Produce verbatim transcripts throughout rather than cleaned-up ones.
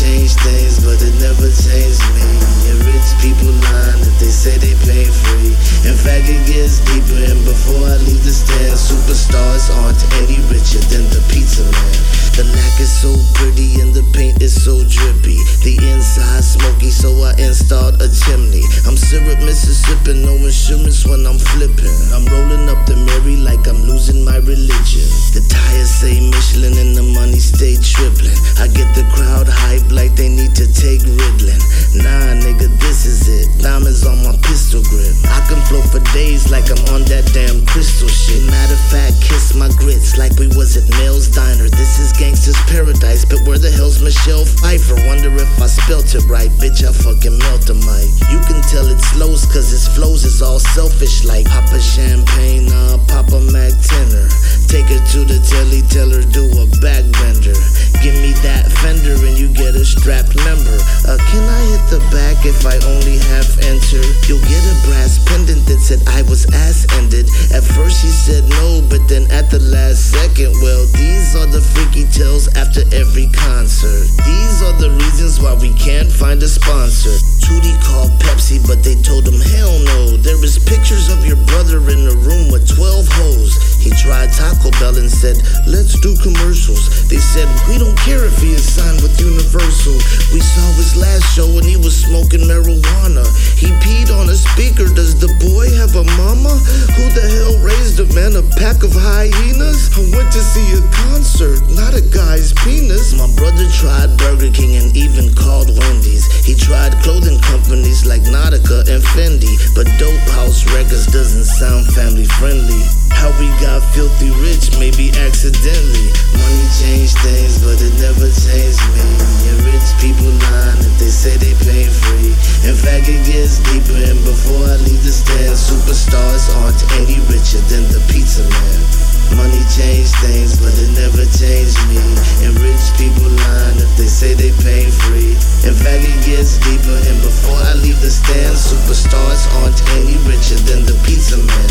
changed things, but it never changed me. And rich people line if they say they pain free. In fact, it gets deeper, and before I leave the stand, superstars aren't any richer than the pizza man. The lack is so pretty and the paint is so drippy. The inside smoky, so I installed a chimney. I'm syrup Mississippi, no insurance when I'm flipping. I'm rolling up the Mary like I'm losing my religion. The tires say Michelin and the money stay tripling. I get the crowd hype like they need to take Ritalin. Nah, nigga, this is it. Diamonds on my pistol grip. I can flow for days like I'm on that damn crystal shit. Matter of fact, kiss my grits like we was at Mel's Diner. This is gangster's paradise, but where the hell's Michelle Pfeiffer? Wonder if I spelt it right, bitch, I fucking melt a mic. You can tell it slows cause its flows is all selfish like Papa Champagne, nah, Papa Mac tenor. Take her to the telly, tell her do a back bender. Give me that fender and you get a strapped member. Uh, can I hit the back if I only have enter? You'll get a brass pendant that said I was ass ended. At first she said no, but then at the last second, well, these are the freaky tales after every concert. These are the reasons why we can't find a sponsor. Tootie called Pepsi, but they told him hell no. There is pictures of your brother in a room with twelve hoes. He tried Taco Bell and said, let's do commercials. They said, we don't care if he is signed with Universal. We saw his last show and he was smoking marijuana. He peed on a speaker, does the boy have a mama? Who the hell raised him, man? A pack of hyenas? I went to see a concert, not a guy's penis. My brother tried Burger King and even called Wendy's. He tried clothing companies like Nautica and Fendi, but Dope House Records doesn't sound family friendly. How we got filthy rich, maybe accidentally. Money changed things, but it never changed me. And rich people line if they say they pain free. In fact, it gets deeper, and before I leave the stand, superstars aren't any richer than the pizza man. Money changed things, but it never changed me. And rich people line if they say they pain free. In fact, it gets deeper, and before I leave the stand, superstars aren't any richer than the pizza man.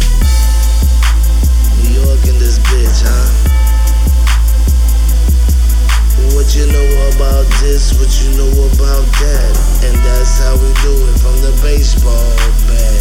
New York in this bitch, huh? What you know about this, what you know about that? And that's how we do it from the baseball bat.